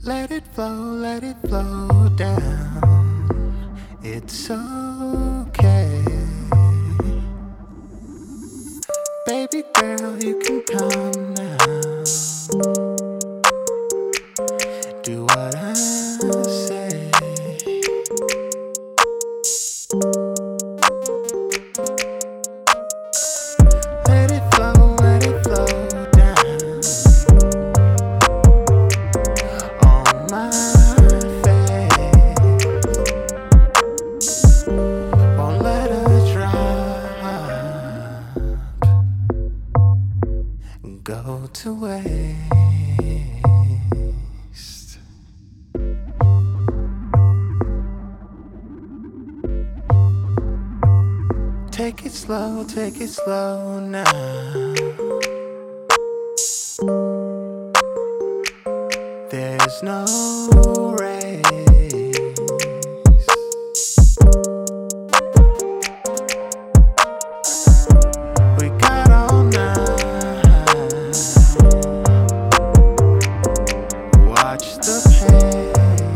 let it flow down. It's okay. Baby girl, you can come now. Do what I say. Let it flow down on my face. Won't let her drop, go to waste. Take it slow now. There's no race. We got all night. Watch the pace.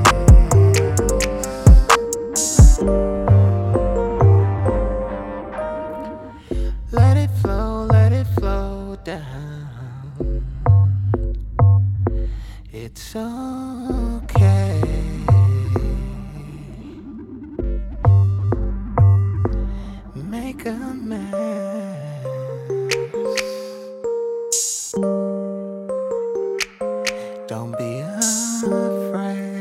Let it flow down. It's okay. Make a mess. Don't be afraid.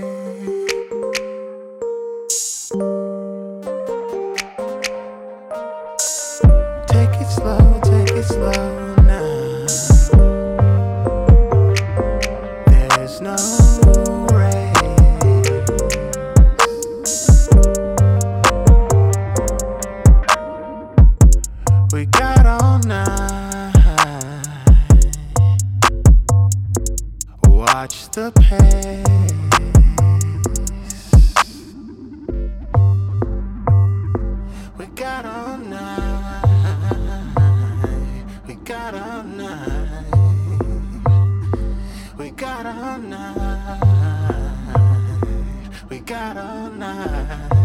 Take it slow now. There's no race. We got all night. Watch the pace. We got all night. We got all night. We got all night. We got all night.